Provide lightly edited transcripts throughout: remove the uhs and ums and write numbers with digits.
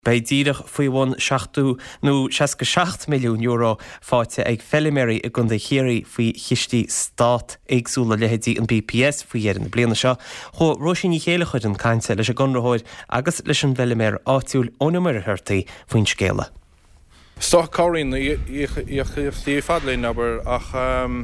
Bei díreach faoin 67 milliún euro fáte ag Felliméry a gunda chéirí faoi chiistí stát agsúla lehétí an BPS faoi dhéar na bliana seo. Cho roisin í chéile chuid an cainte leis a gunrathóid agus leis an Fellimér áitiúil ónamar hirtaí faoin scéala. Stoch Corin ich fadlin aber ach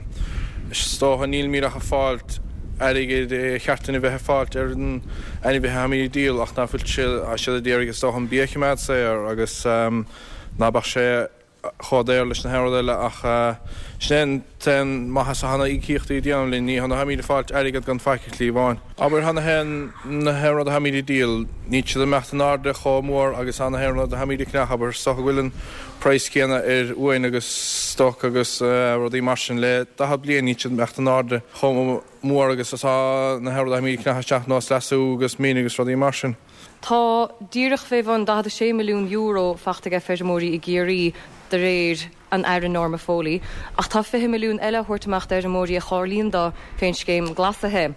stoch an níl míach a fáilt aige cheartna bheith fáilt den any bheith hamí díal ach na fuil a se déir agus stoch an bíachimad sé agus nabach sé chodéir leis na heile ach sné ten maithas a hana ícíochttaí déanlinn ní hana hamí fáilt aige gan feici bháin. Aber hana hen na heir a hamí díal ní se mecht an áde chomór agus hana heir a hamí knach aber stoch bhfuiln price céanna uain agus stoch agus rodí marsin le da blian ní se mecht an áde chom mór agus atá na heir a hamí knach teach nás lesú agus mí agus rodí marsin. Tá díreach fé van 6 milliún euro fachta a féidirmóí I géirí de réir an air norma fólí, ach tá 5 milliún eile thuirtamach ar móí a cholín dá féin céim glasathe.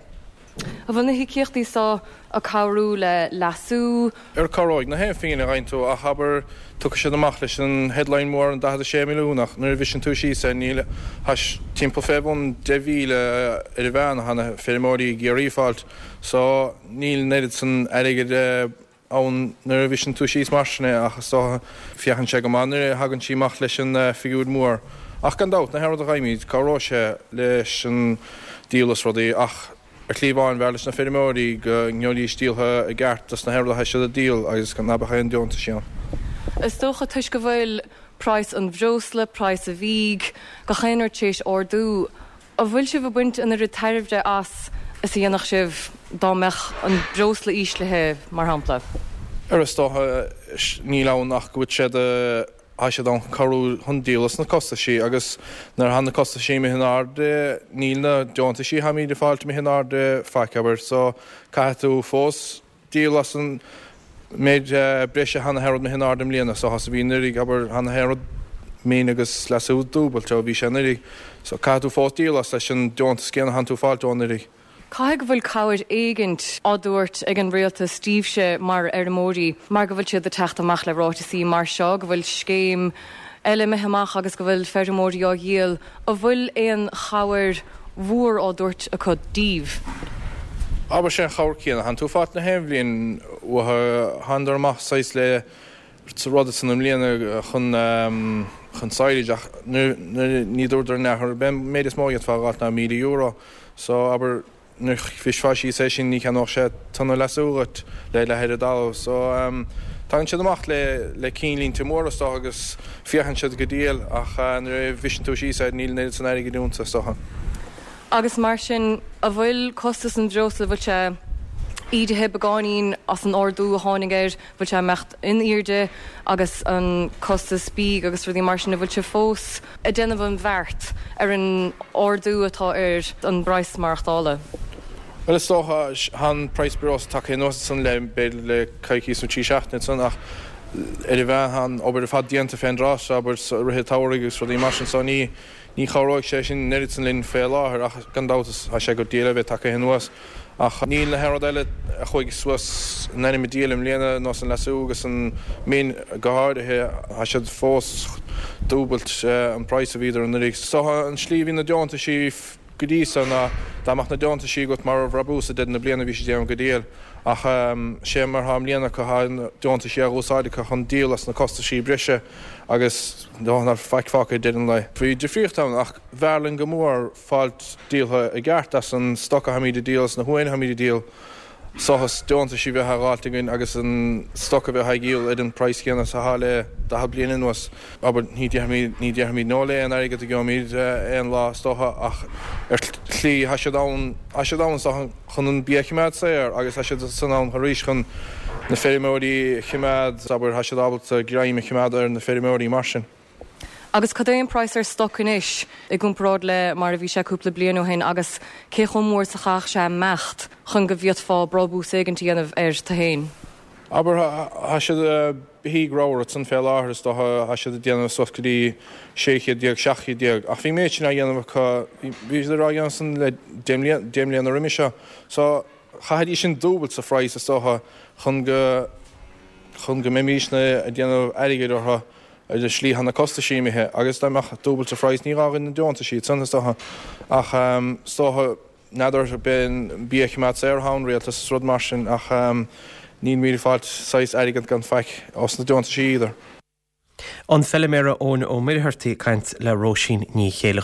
A bhna hí ciochttaí sa a cabhrú le lasú. Choráid na hen féin a reinú a habar tu sé amach leis an headline mór an 6 milliúnach nuair bhísin tú sí sé níle has timp fébun devíle ar bhean hana féidirmóí géiríáilt, so níl neidir san aige an nuair bhísin tú síos marsne achas tá fiochan sé go manir hagann sí mach leis an fiúd mór. Ach gan dat na heir a raimíd carrá sé leis an dílas rodí ach clíbáin bhe leis na féidirmóí go ngeolí stíalthe a gceart as na heir a se a díal agus gan nabcha an deonta seán. Is tócha tuis go bhfuil price an bhrósla, price a bhíg, go chéanar tééis ordú, a bhfuil si bh buint in a retairbde as is dhéanach sibh dámech an bhrósla íslethe mar hampla. Is tócha ní lán nach go sé sé an carú hundílas na costa sí agus nar hanna costa sí mé hinarde níl na deonta sí ha mí de fáilte mé hinarde fecabar, so caiú fós dílas an méid breise hanna herod me hinardem léana so has bhínirí aber hanna herod mé agus lesú dúbal te bhí sénirí, so caiú fós dílas leis an deonta céanna han tú fáiltónirí. Cai go bhfuil cabhair éigent áúirt ag an réalta stíobse mar ar mórí, mar go bhfuil siad a techt amach le rátaí mar seo, go bhfuil scéim eile metheach agus go bhfuil féidirmóí á dhéal, a bhfuil éon cabhair mhuar áúirt a chud díomh. Aber sé chabhar céanna han tú fát na héimhlíonn handar amach sais le rud san am líana chun sáideach ní dúidir nethir ben méidir móiad fágáil na €1,000,000, so aber nuch fisfáí sé sin ní cheanach sé tanna lesúgat le head dá, so tá siad amach le cínlín timórrastá agus fiochan siad go díal ach nu bhísin tú sí sé níl néidir san aige dúnta socha. Agus mar sin a bhfuil costas an bhrósla bhfuil se iadthe beáín as an ordú a tháinigir bhfuil se mecht in irde agus an costas bí agus ruí mar sin a bhfuil se fós a déanamh an bheirt ar an ordú atá an brais marachtála. Well is tócha han Pricebureaus take nó san le beidir le caiicí san tí seachna san ach bheith han obair fad dianta féin rás aber rithe táirgus ruí mar sin so ní choráid sé sin neidir san linn fé láthir ach gandátas a sé go díala bheith take nuas ach níl na heir eile a chuig suas nanim díalim léana nó an lesú agus an mén goáirithe a siad fós dúbalt an price a bhíidir an rí. So an slíhí na deonta sí godísa na dáach na deonta sí got mar rabúsa de na bliana bhí sé déan go díal ach sé mar ha líana go deonta sí aúsáide chu chun díalas na costa sí brise agus dánar feicfácha déan lei. Bhí defríochtán ach bhearlann go mór fáilt díaltha a gceart as an stocha hamíide díals na huain hamíide díal sochas deonta sí bheith ráiltingin agus an stocha bheith haigíal an price céanna sa hále da bliana nuas aber ní dearmí nóla an aige go míid an lá stocha ach chlí hasedáin chun an bíachimiid séir agus san an haríis chun na féidirmóí chiimiid aber hasedábalta gráim chiimiid ar na féidirmóí mar sin. Agus cad éon price ar stocin is I gúmparád le mar a bhí sé cúpla blianú hain agus cé chun mór sa chaach sé mecht chun go bhíod fá brabú sagantí anamh ta hain. Aber ha siad híráir san fé láthir is ha siad déanamh soscadí 6 diag 7 diag ach bhí méid sin a dhéanamh bhí rá san le déimlíon a riimi seo, so chaid í sin dúbalt sa phráis is chun go chun go méísna a déanamh aige ortha de slí hanna costa síimithe, agus dáach dúbalta freiis ní ágan na deonta siad san statha ach stótha nadidir ben bíochmat airhain réaltas rud mar sin ach ní mí fáilt 6 aigant gan feic os na deonta sí idir. An fellimére ón ó mirthirtaí caint le róisín ní chéile